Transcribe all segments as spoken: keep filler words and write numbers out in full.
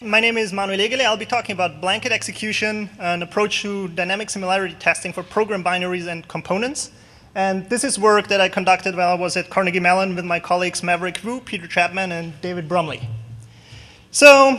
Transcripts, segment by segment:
My name is Manuel Egele. I'll be talking about blanket execution, an approach to dynamic similarity testing for program binaries and components. And this is work that I conducted while I was at Carnegie Mellon with my colleagues Maverick Wu, Peter Chapman, and David Brumley. So,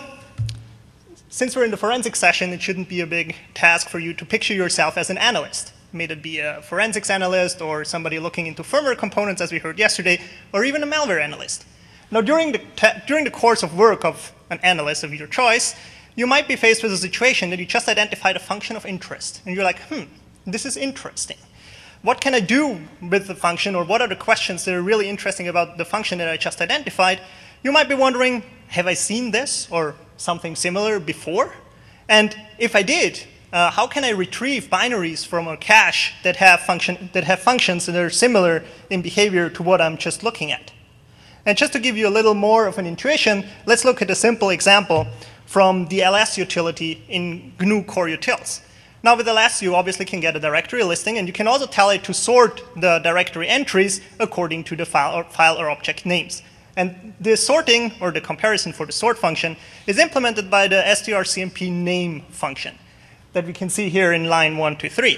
since we're in the forensics session, it shouldn't be a big task for you to picture yourself as an analyst. May it be a forensics analyst or somebody looking into firmware components, as we heard yesterday, or even a malware analyst. Now, during the, during the course of work of an analyst of your choice, you might be faced with a situation that you just identified a function of interest. And you're like, hmm, this is interesting. What can I do with the function, or what are the questions that are really interesting about the function that I just identified? You might be wondering, have I seen this or something similar before? And if I did, uh, how can I retrieve binaries from a cache that have, function, that have functions that are similar in behavior to what I'm just looking at? And just to give you a little more of an intuition, let's look at a simple example from the L S utility in G N U Core Utils. Now with L S, you obviously can get a directory listing, and you can also tell it to sort the directory entries according to the file or, file or object names. And the sorting, or the comparison for the sort function, is implemented by the strcmp name function that we can see here in line one, two, three.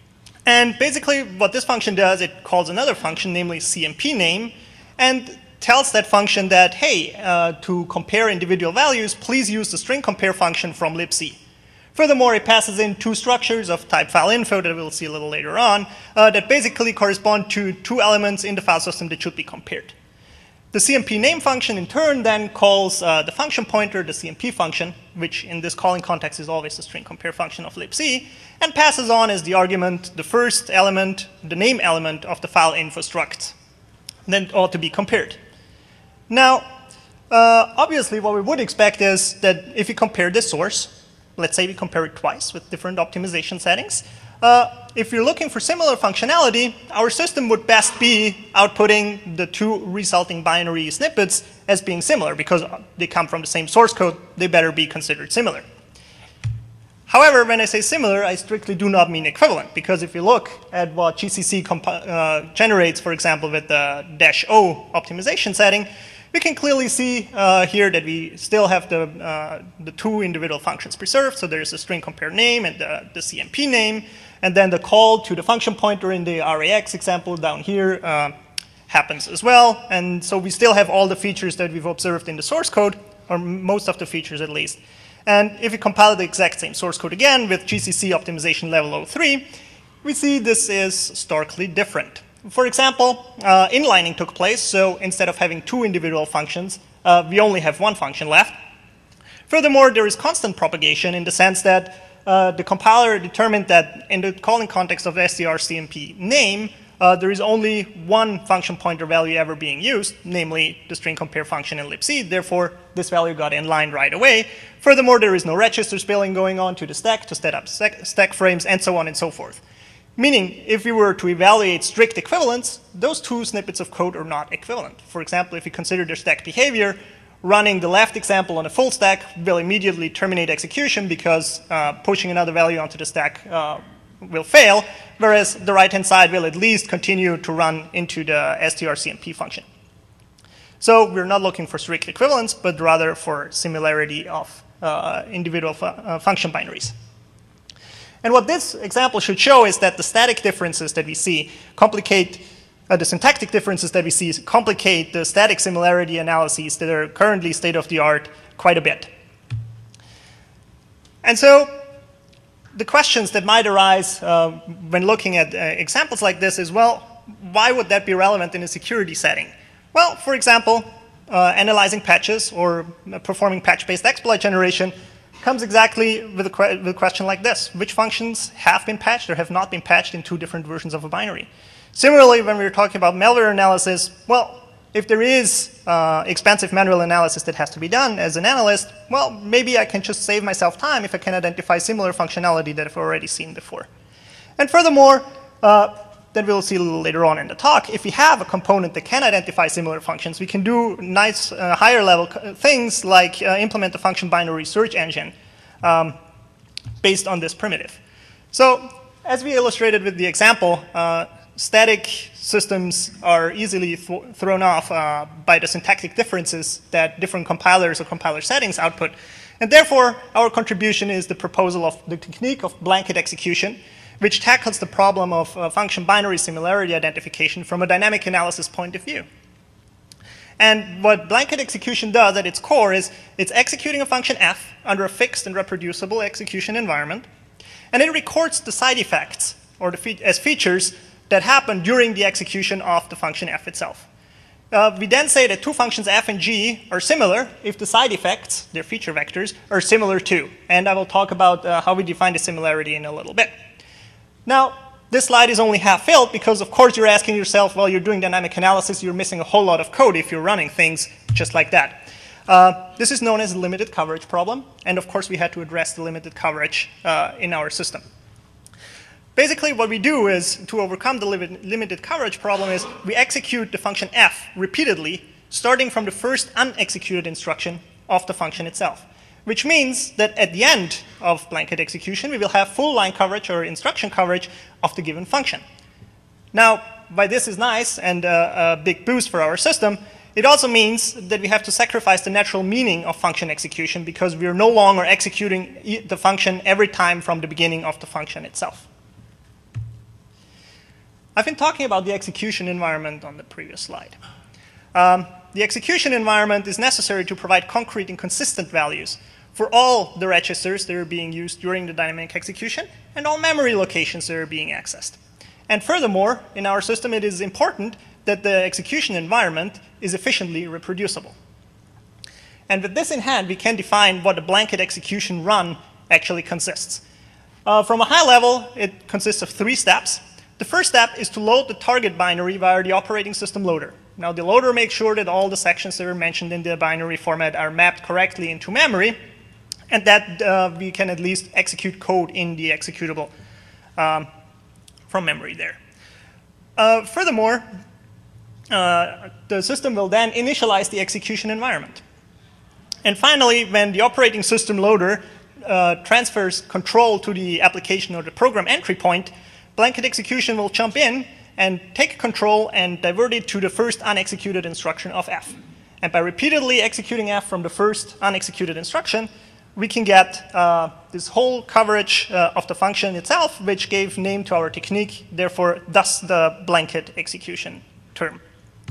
And basically what this function does, it calls another function, namely cmpName, and tells that function that, hey, uh, to compare individual values, please use the string compare function from libc. Furthermore, it passes in two structures of type file info that we'll see a little later on uh, that basically correspond to two elements in the file system that should be compared. The cmpName function in turn then calls uh, the function pointer, the cmp function, which in this calling context is always the string compare function of libc, and passes on as the argument the first element, the name element of the file info struct. Then it ought to be compared. Now, uh, obviously what we would expect is that if you compare this source, let's say we compare it twice with different optimization settings, uh, if you're looking for similar functionality, our system would best be outputting the two resulting binary snippets as being similar, because they come from the same source code, they better be considered similar. However, when I say similar, I strictly do not mean equivalent, because if you look at what G C C uh, generates, for example, with the dash O optimization setting, we can clearly see uh, here that we still have the, uh, the two individual functions preserved. So there's a string compare name and the, the cmp name. And then the call to the function pointer in the R A X example down here uh, happens as well. And so we still have all the features that we've observed in the source code, or most of the features at least. And if we compile the exact same source code again with G C C optimization level zero three, we see this is starkly different. For example, uh, inlining took place, so instead of having two individual functions, uh, we only have one function left. Furthermore, there is constant propagation in the sense that uh, the compiler determined that in the calling context of strcmp name, uh, there is only one function pointer value ever being used, namely the string compare function in libc. Therefore, this value got inlined right away. Furthermore, there is no register spilling going on to the stack to set up stack, stack frames, and so on and so forth. Meaning, if we were to evaluate strict equivalence, those two snippets of code are not equivalent. For example, if you consider their stack behavior, running the left example on a full stack will immediately terminate execution because uh, pushing another value onto the stack uh, will fail, whereas the right-hand side will at least continue to run into the strcmp function. So we're not looking for strict equivalence, but rather for similarity of uh, individual fu uh, function binaries. And what this example should show is that the static differences that we see complicate, uh, the syntactic differences that we see complicate the static similarity analyses that are currently state-of-the-art quite a bit. And so the questions that might arise uh, when looking at uh, examples like this is, well, why would that be relevant in a security setting? Well, for example, uh, analyzing patches or performing patch-based exploit generation comes exactly with a, que with a question like this. Which functions have been patched or have not been patched in two different versions of a binary? Similarly, when we're talking about malware analysis, well, if there is uh, expensive manual analysis that has to be done as an analyst, well, maybe I can just save myself time if I can identify similar functionality that I've already seen before. And furthermore, uh, that we'll see a little later on in the talk, if we have a component that can identify similar functions, we can do nice uh, higher level things like uh, implement a function binary search engine um, based on this primitive. So as we illustrated with the example, uh, static systems are easily th thrown off uh, by the syntactic differences that different compilers or compiler settings output. And therefore, our contribution is the proposal of the technique of blanket execution, which tackles the problem of uh, function binary similarity identification from a dynamic analysis point of view. And what blanket execution does at its core is it's executing a function f under a fixed and reproducible execution environment, and it records the side effects or the fe as features that happen during the execution of the function f itself. Uh, we then say that two functions f and g are similar if the side effects, their feature vectors, are similar too. And I will talk about uh, how we define the similarity in a little bit. Now, this slide is only half filled because, of course, you're asking yourself, well, you're doing dynamic analysis, you're missing a whole lot of code if you're running things just like that. Uh, this is known as a limited coverage problem, and of course, we had to address the limited coverage uh, in our system. Basically, what we do is, to overcome the limit, limited coverage problem, is we execute the function f repeatedly, starting from the first unexecuted instruction of the function itself. Which means that at the end of blanket execution, we will have full line coverage or instruction coverage of the given function. Now, why this is nice and uh, a big boost for our system, it also means that we have to sacrifice the natural meaning of function execution because we are no longer executing the function every time from the beginning of the function itself. I've been talking about the execution environment on the previous slide. Um, the execution environment is necessary to provide concrete and consistent values for all the registers that are being used during the dynamic execution and all memory locations that are being accessed. And furthermore, in our system, it is important that the execution environment is efficiently reproducible. And with this in hand, we can define what a blanket execution run actually consists. Uh, from a high level, it consists of three steps. The first step is to load the target binary via the operating system loader. Now, the loader makes sure that all the sections that are mentioned in the binary format are mapped correctly into memory, and that uh, we can at least execute code in the executable um, from memory there. Uh, furthermore, uh, the system will then initialize the execution environment. And finally, when the operating system loader uh, transfers control to the application or the program entry point, blanket execution will jump in and take control and divert it to the first unexecuted instruction of f. And by repeatedly executing f from the first unexecuted instruction, we can get uh, this whole coverage uh, of the function itself, which gave name to our technique, therefore, thus the blanket execution term.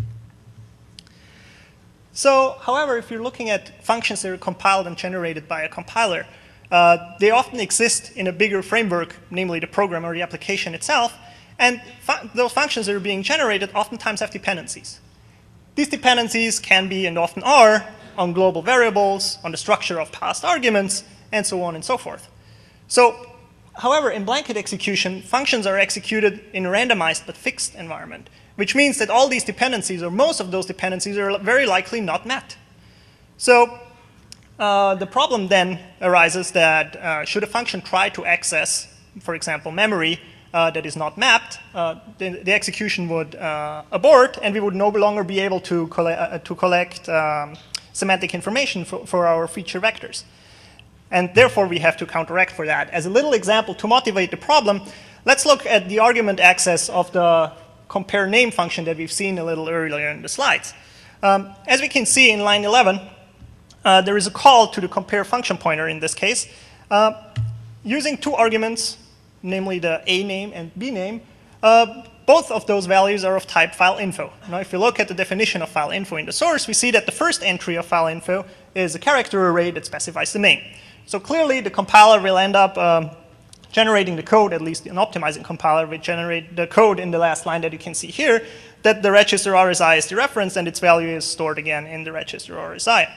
So, however, if you're looking at functions that are compiled and generated by a compiler, uh, they often exist in a bigger framework, namely the program or the application itself, and fu those functions that are being generated oftentimes have dependencies. These dependencies can be, and often are, on global variables, on the structure of past arguments, and so on and so forth. So, however, in blanket execution, functions are executed in a randomized but fixed environment, which means that all these dependencies, or most of those dependencies, are very likely not met. So, uh, the problem then arises that uh, should a function try to access, for example, memory uh, that is not mapped, uh, the, the execution would uh, abort, and we would no longer be able to, coll uh, to collect um, semantic information for, for our feature vectors. And therefore, we have to counteract for that. As a little example to motivate the problem, let's look at the argument access of the compare name function that we've seen a little earlier in the slides. Um, as we can see in line eleven, uh, there is a call to the compare function pointer in this case, uh, using two arguments, namely the A name and B name. Uh, Both of those values are of type file info. Now, if you look at the definition of file info in the source, we see that the first entry of file info is a character array that specifies the name. So clearly, the compiler will end up um, generating the code, at least an optimizing compiler will generate the code in the last line that you can see here, that the register R S I is dereferenced and its value is stored again in the register R S I.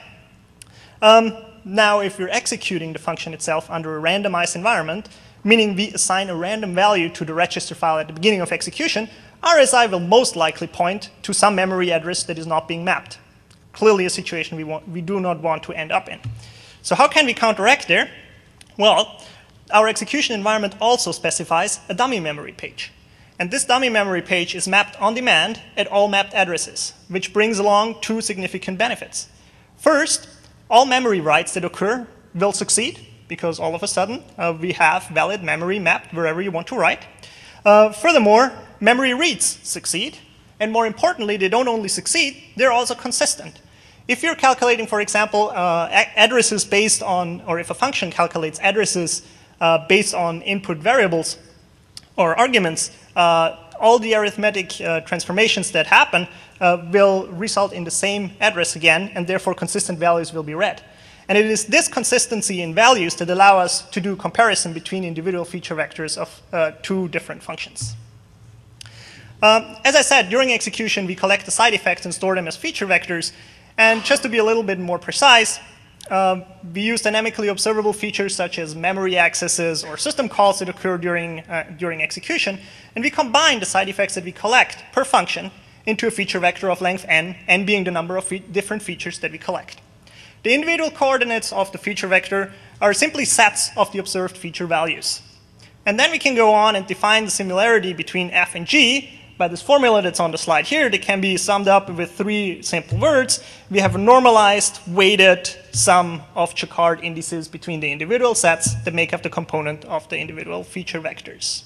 Um, now, if you're executing the function itself under a randomized environment, meaning we assign a random value to the register file at the beginning of execution, R S I will most likely point to some memory address that is not being mapped. Clearly a situation we, want, we do not want to end up in. So how can we counteract there? Well, our execution environment also specifies a dummy memory page. And this dummy memory page is mapped on demand at all mapped addresses, which brings along two significant benefits. First, all memory writes that occur will succeed, because all of a sudden uh, we have valid memory mapped wherever you want to write. Uh, furthermore, memory reads succeed, and more importantly, they don't only succeed, they're also consistent. If you're calculating, for example, uh, addresses based on, or if a function calculates addresses uh, based on input variables or arguments, uh, all the arithmetic uh, transformations that happen uh, will result in the same address again, and therefore consistent values will be read. And it is this consistency in values that allow us to do comparison between individual feature vectors of uh, two different functions. Um, as I said, during execution, we collect the side effects and store them as feature vectors. And just to be a little bit more precise, uh, we use dynamically observable features such as memory accesses or system calls that occur during, uh, during execution. And we combine the side effects that we collect per function into a feature vector of length n, n being the number of fe different features that we collect. The individual coordinates of the feature vector are simply sets of the observed feature values. And then we can go on and define the similarity between f and g by this formula that's on the slide here that can be summed up with three simple words. We have a normalized, weighted sum of Jaccard indices between the individual sets that make up the component of the individual feature vectors.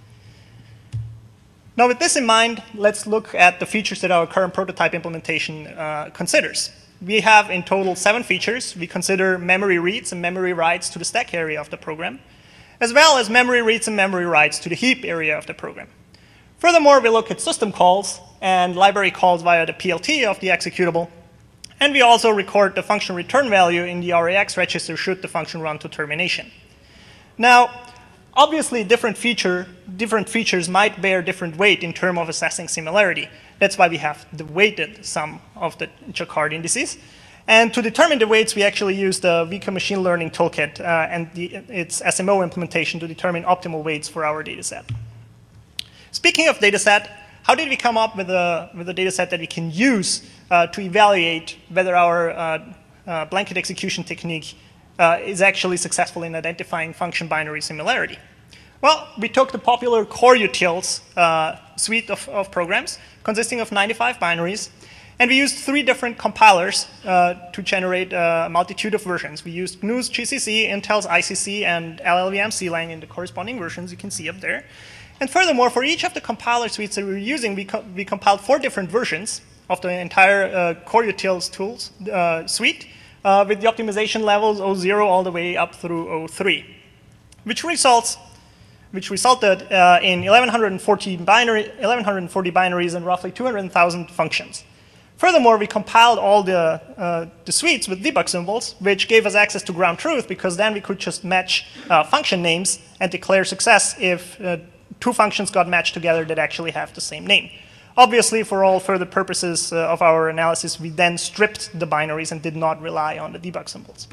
Now with this in mind, let's look at the features that our current prototype implementation uh, considers. We have in total seven features. We consider memory reads and memory writes to the stack area of the program, as well as memory reads and memory writes to the heap area of the program. Furthermore, we look at system calls and library calls via the P L T of the executable. And we also record the function return value in the R A X register should the function run to termination. Now, obviously, different, feature, different features might bear different weight in terms of assessing similarity. That's why we have the weighted sum of the Jaccard indices. And to determine the weights, we actually use the V K machine learning toolkit uh, and the, its S M O implementation to determine optimal weights for our data set. Speaking of data set, how did we come up with a, with a data set that we can use uh, to evaluate whether our uh, uh, blanket execution technique uh, is actually successful in identifying function binary similarity? Well, we took the popular core utils uh, suite of, of programs consisting of ninety-five binaries, and we used three different compilers uh, to generate a multitude of versions. We used G N U's G C C, Intel's I C C, and L L V M C lang in the corresponding versions you can see up there. And furthermore, for each of the compiler suites that we were using, we, co we compiled four different versions of the entire uh, core utils tools uh, suite uh, with the optimization levels O zero all the way up through O three, which results which resulted uh, in eleven forty, binary, eleven forty binaries and roughly two hundred thousand functions. Furthermore, we compiled all the, uh, the suites with debug symbols, which gave us access to ground truth, because then we could just match uh, function names and declare success if uh, two functions got matched together that actually have the same name. Obviously, for all further purposes uh, of our analysis, we then stripped the binaries and did not rely on the debug symbols.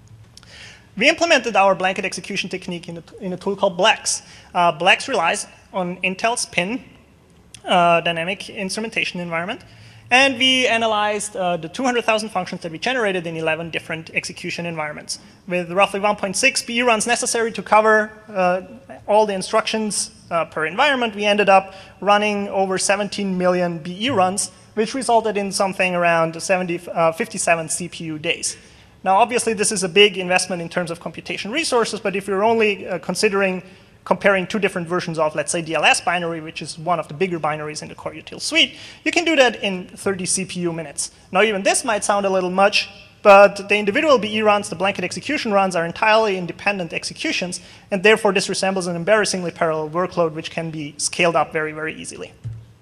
We implemented our blanket execution technique in a, in a tool called Blex. Uh, Blex relies on Intel's P I N uh, dynamic instrumentation environment. And we analyzed uh, the two hundred thousand functions that we generated in eleven different execution environments. With roughly one point six B E runs necessary to cover uh, all the instructions uh, per environment, we ended up running over seventeen million B E runs, which resulted in something around seventy, uh, fifty-seven C P U days. Now, obviously, this is a big investment in terms of computation resources, but if you're only uh, considering comparing two different versions of, let's say, the L S binary, which is one of the bigger binaries in the core util suite, you can do that in thirty C P U minutes. Now, even this might sound a little much, but the individual B E runs, the blanket execution runs, are entirely independent executions, and therefore this resembles an embarrassingly parallel workload which can be scaled up very, very easily.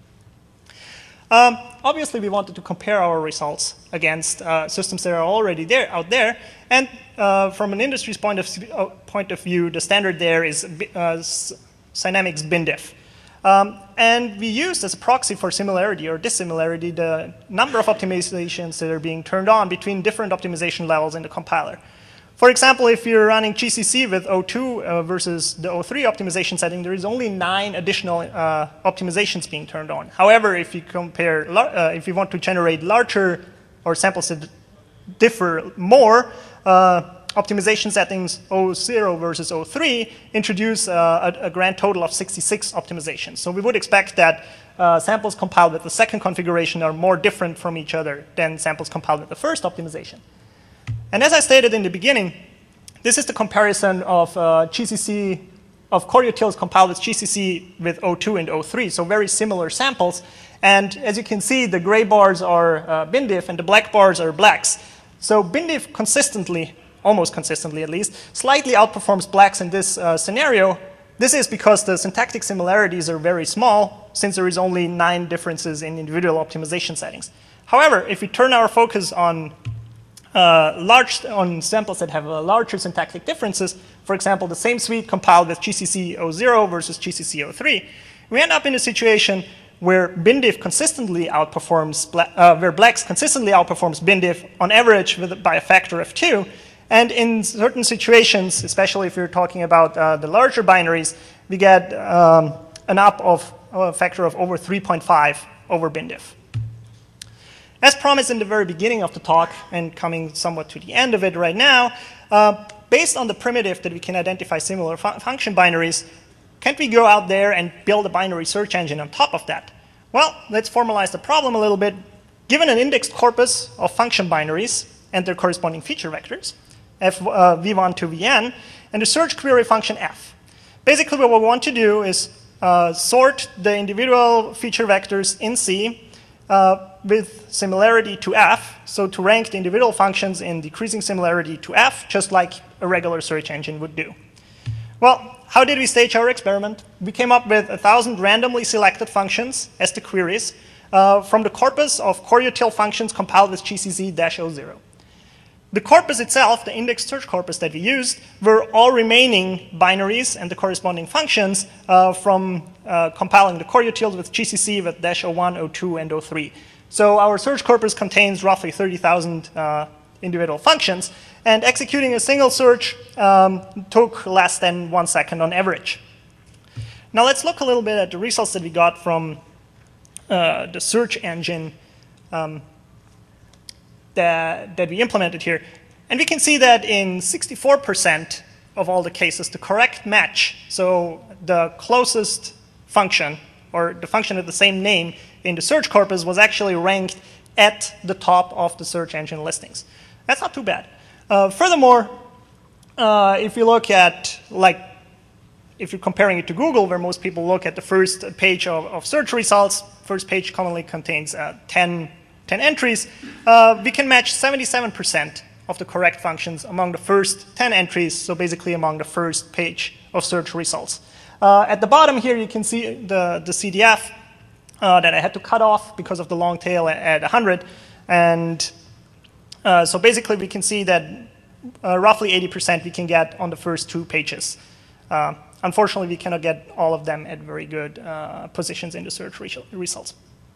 Um, obviously, we wanted to compare our results against uh, systems that are already there, out there, and uh, from an industry's point of, uh, point of view, the standard there is uh, Synamics BinDiff. Um, and we used as a proxy for similarity or dissimilarity the number of optimizations that are being turned on between different optimization levels in the compiler. For example, if you're running G C C with O two uh, versus the O three optimization setting, there is only nine additional uh, optimizations being turned on. However, if you compare, uh, if you want to generate larger or samples that differ more, uh, optimization settings O zero versus O three introduce uh, a, a grand total of sixty-six optimizations. So we would expect that uh, samples compiled with the second configuration are more different from each other than samples compiled with the first optimization. And as I stated in the beginning, this is the comparison of uh, G C C, of core utils compiled with G C C with O two and O three, so very similar samples. And as you can see, the gray bars are uh, bindiff and the black bars are blacks. So bindiff consistently, almost consistently at least, slightly outperforms blacks in this uh, scenario. This is because the syntactic similarities are very small, since there is only nine differences in individual optimization settings. However, if we turn our focus on uh, large on samples that have uh, larger syntactic differences, for example, the same suite compiled with G C C zero zero versus G C C zero three, we end up in a situation where bindiff consistently outperforms, uh, where blacks consistently outperforms bindiff on average with, by a factor of two. And in certain situations, especially if you're talking about uh, the larger binaries, we get um, an up of a factor of over three point five over bindiff. As promised in the very beginning of the talk, and coming somewhat to the end of it right now, uh, based on the primitive that we can identify similar fu function binaries, can't we go out there and build a binary search engine on top of that? Well, let's formalize the problem a little bit. Given an indexed corpus of function binaries and their corresponding feature vectors, F, uh, v one to vn, and the search query function f. Basically, what we want to do is uh, sort the individual feature vectors in C uh, with similarity to f, so to rank the individual functions in decreasing similarity to f, just like a regular search engine would do. Well, how did we stage our experiment? We came up with a thousand randomly selected functions as the queries uh, from the corpus of core util functions compiled with G C C zero zero. The corpus itself, the index search corpus that we used, were all remaining binaries and the corresponding functions uh, from uh, compiling the core utils with G C C with dash zero one, zero two, and zero three. So our search corpus contains roughly thirty thousand uh, individual functions, and executing a single search um, took less than one second on average. Now let's look a little bit at the results that we got from uh, the search engine um, That, that we implemented here. And we can see that in sixty-four percent of all the cases, the correct match, so the closest function, or the function with the same name in the search corpus, was actually ranked at the top of the search engine listings. That's not too bad. Uh, furthermore, uh, if you look at, like, if you're comparing it to Google, where most people look at the first page of, of search results, first page commonly contains uh, ten ten entries, uh, we can match seventy-seven percent of the correct functions among the first ten entries, so basically among the first page of search results. Uh, at the bottom here, you can see the, the C D F uh, that I had to cut off because of the long tail at, at one hundred. And uh, so basically, we can see that uh, roughly eighty percent we can get on the first two pages. Uh, unfortunately, we cannot get all of them at very good uh, positions in the search results.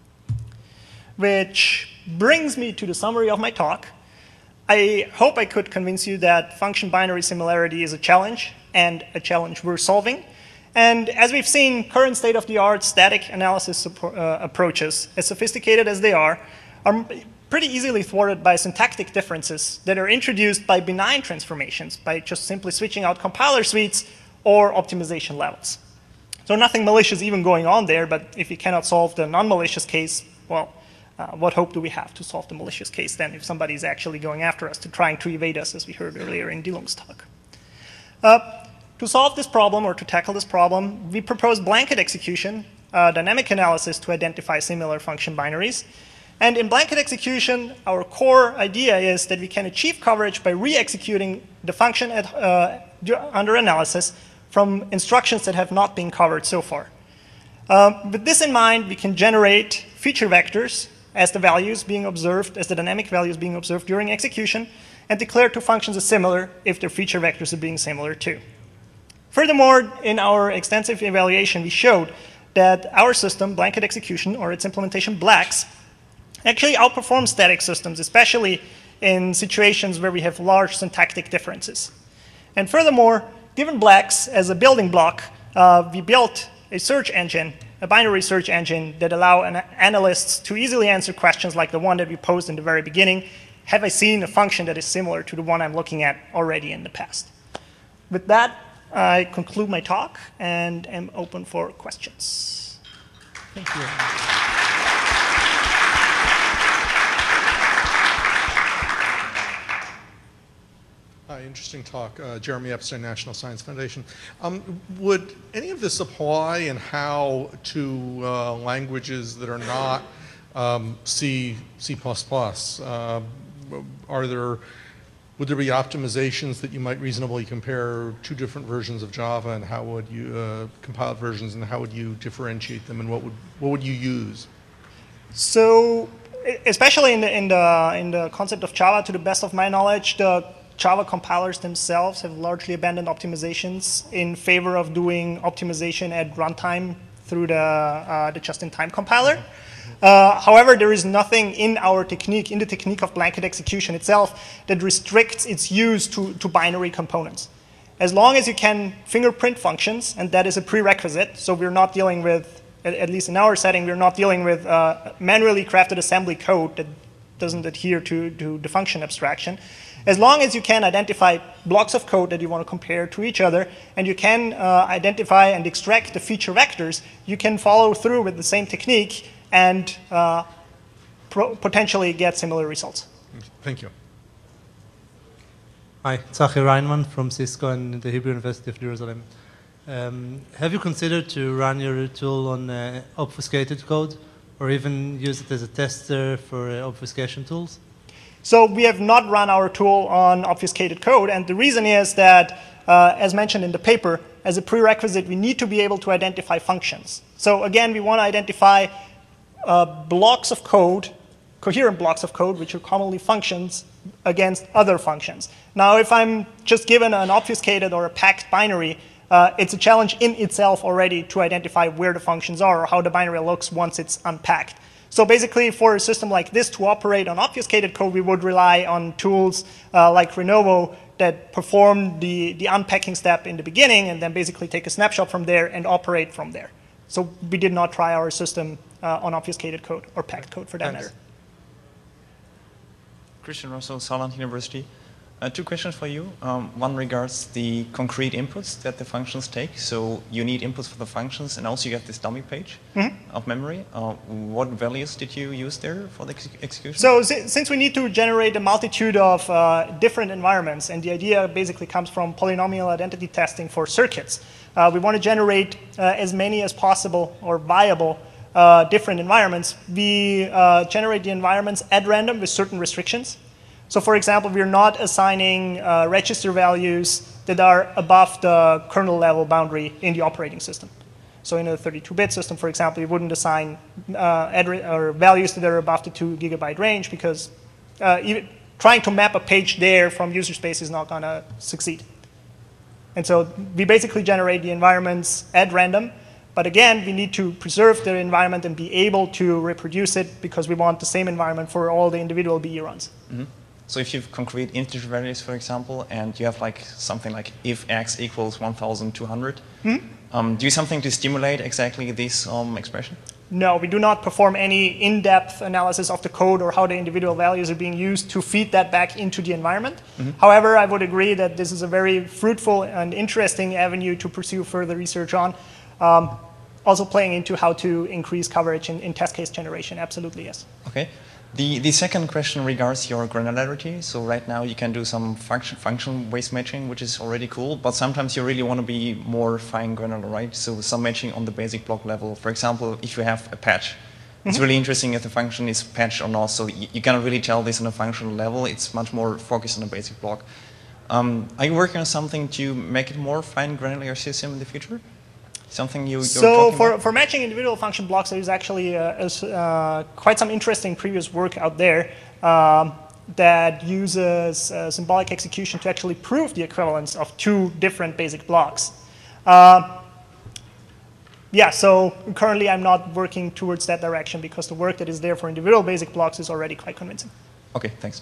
Which brings me to the summary of my talk. I hope I could convince you that function binary similarity is a challenge, and a challenge we're solving. And as we've seen, current state-of-the-art static analysis uh, approaches, as sophisticated as they are, are pretty easily thwarted by syntactic differences that are introduced by benign transformations, by just simply switching out compiler suites or optimization levels. So nothing malicious even going on there, but if you cannot solve the non-malicious case, well, Uh, what hope do we have to solve the malicious case then if somebody is actually going after us to trying to evade us, as we heard earlier in Dilung's talk? Uh, to solve this problem, or to tackle this problem, we propose blanket execution, uh, dynamic analysis to identify similar function binaries. And in blanket execution, our core idea is that we can achieve coverage by re-executing the function at, uh, under analysis from instructions that have not been covered so far. Uh, with this in mind, we can generate feature vectors as the values being observed, as the dynamic values being observed during execution, and declare two functions as similar if their feature vectors are being similar too. Furthermore, in our extensive evaluation, we showed that our system, blanket execution, or its implementation BLACS, actually outperforms static systems, especially in situations where we have large syntactic differences. And furthermore, given BLACS as a building block, uh, we built a search engine, a binary search engine that allow an analysts to easily answer questions like the one that we posed in the very beginning. Have I seen a function that is similar to the one I'm looking at already in the past? With that, I conclude my talk and am open for questions. Thank you. Hi, interesting talk. Uh, Jeremy Epstein, National Science Foundation. Um, would any of this apply and how to uh, languages that are not um, C, C++? Uh, are there, would there be optimizations that you might reasonably compare two different versions of Java, and how would you, uh, compiled versions, and how would you differentiate them, and what would, what would you use? So, especially in the, in, the, in the concept of Java, to the best of my knowledge, the Java compilers themselves have largely abandoned optimizations in favor of doing optimization at runtime through the, uh, the just-in-time compiler. Uh, however, there is nothing in our technique, in the technique of blanket execution itself, that restricts its use to, to binary components. As long as you can fingerprint functions, and that is a prerequisite, so we're not dealing with, at least in our setting, we're not dealing with uh, manually crafted assembly code that doesn't adhere to, to the function abstraction. As long as you can identify blocks of code that you want to compare to each other, and you can uh, identify and extract the feature vectors, you can follow through with the same technique and uh, pro potentially get similar results. Thank you. Hi, Tzachi Reinman from Cisco and the Hebrew University of Jerusalem. Um, have you considered to run your tool on uh, obfuscated code, or even use it as a tester for uh, obfuscation tools? So we have not run our tool on obfuscated code, and the reason is that, uh, as mentioned in the paper, as a prerequisite, we need to be able to identify functions. So again, we want to identify uh, blocks of code, coherent blocks of code, which are commonly functions, against other functions. Now, if I'm just given an obfuscated or a packed binary, uh, it's a challenge in itself already to identify where the functions are or how the binary looks once it's unpacked. So basically, for a system like this to operate on obfuscated code, we would rely on tools uh, like Renovo that perform the, the unpacking step in the beginning and then basically take a snapshot from there and operate from there. So we did not try our system uh, on obfuscated code or packed code for that Thanks. matter. Christian Russell, Saarland University. Uh, two questions for you. Um, one regards the concrete inputs that the functions take. So you need inputs for the functions, and also you have this dummy page mm-hmm. of memory. Uh, what values did you use there for the ex execution? So since we need to generate a multitude of uh, different environments, and the idea basically comes from polynomial identity testing for circuits, uh, we want to generate uh, as many as possible or viable uh, different environments. We uh, generate the environments at random with certain restrictions. So for example, we're not assigning uh, register values that are above the kernel level boundary in the operating system. So in a thirty-two bit system, for example, you wouldn't assign uh, or values that are above the two gigabyte range, because uh, even trying to map a page there from user space is not going to succeed. And so we basically generate the environments at random. But again, we need to preserve the environment and be able to reproduce it, because we want the same environment for all the individual B E runs. Mm-hmm. So if you have concrete integer values, for example, and you have like something like if x equals one thousand two hundred, mm-hmm. um, do you something to stimulate exactly this um, expression? No, we do not perform any in-depth analysis of the code or how the individual values are being used to feed that back into the environment. Mm-hmm. However, I would agree that this is a very fruitful and interesting avenue to pursue further research on. Um, also playing into how to increase coverage in, in test case generation, absolutely, yes. Okay. The, the second question regards your granularity. So right now you can do some function, function waste matching, which is already cool, but sometimes you really want to be more fine granular, right? So some matching on the basic block level. For example, if you have a patch, mm-hmm. it's really interesting if the function is patched or not. So you, you cannot really tell this on a functional level. It's much more focused on a basic block. Um, are you working on something to make it more fine granular system in the future? Something you, you're so for, about? for matching individual function blocks, there is actually uh, uh, quite some interesting previous work out there um, that uses uh, symbolic execution to actually prove the equivalence of two different basic blocks. Uh, yeah, so currently I'm not working towards that direction, because the work that is there for individual basic blocks is already quite convincing. Okay, thanks.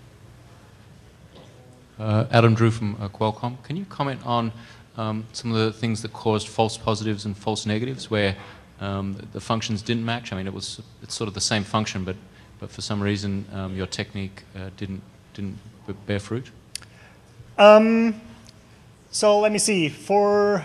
Uh, Adam Drew from uh, Qualcomm. Can you comment on Um, some of the things that caused false positives and false negatives, where um, the, the functions didn't match? I mean, it was it's sort of the same function, but but for some reason um, your technique uh, didn't didn't bear fruit. Um, so let me see. For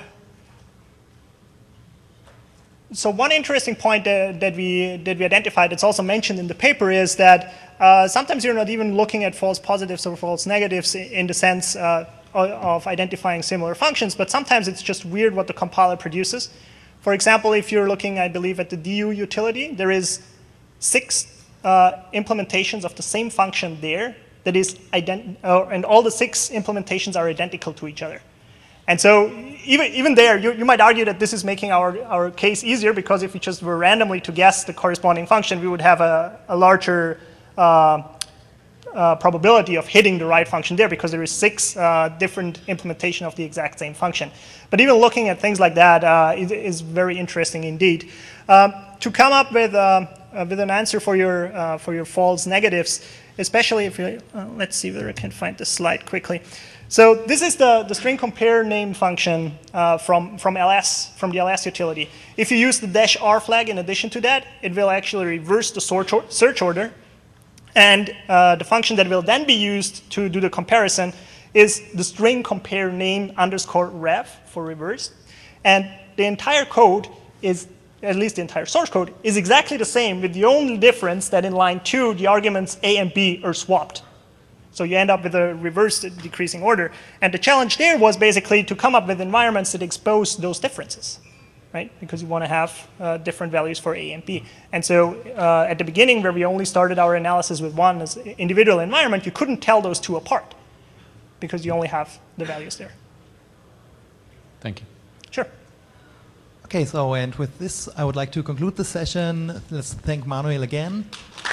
so one interesting point that, that we that we identified, that's also mentioned in the paper, is that uh, sometimes you're not even looking at false positives or false negatives in the sense uh, of identifying similar functions, but sometimes it's just weird what the compiler produces. For example, if you're looking, I believe, at the D U utility, there is six uh, implementations of the same function there that is ident uh, and all the six implementations are identical to each other. And so even, even there, you, you might argue that this is making our, our case easier, because if we just were randomly to guess the corresponding function, we would have a, a larger uh, uh, probability of hitting the right function there, because there is six uh, different implementation of the exact same function. But even looking at things like that uh, is, is very interesting indeed. Um, to come up with, uh, uh, with an answer for your, uh, for your false negatives, especially if you, uh, let's see whether I can find the slide quickly. So this is the, the string compare name function uh, from, from L S, from the L S utility. If you use the dash R flag in addition to that, it will actually reverse the search, or search order. And uh, the function that will then be used to do the comparison is the string compare name underscore rev for reverse. And the entire code is, at least the entire source code, is exactly the same, with the only difference that in line two, the arguments A and B are swapped. So you end up with a reversed decreasing order. And the challenge there was basically to come up with environments that expose those differences, right? Because you want to have uh, different values for A and B. And so uh, at the beginning, where we only started our analysis with one as individual environment, you couldn't tell those two apart, because you only have the values there. Thank you. Sure. Okay, so and with this, I would like to conclude the session. Let's thank Manuel again.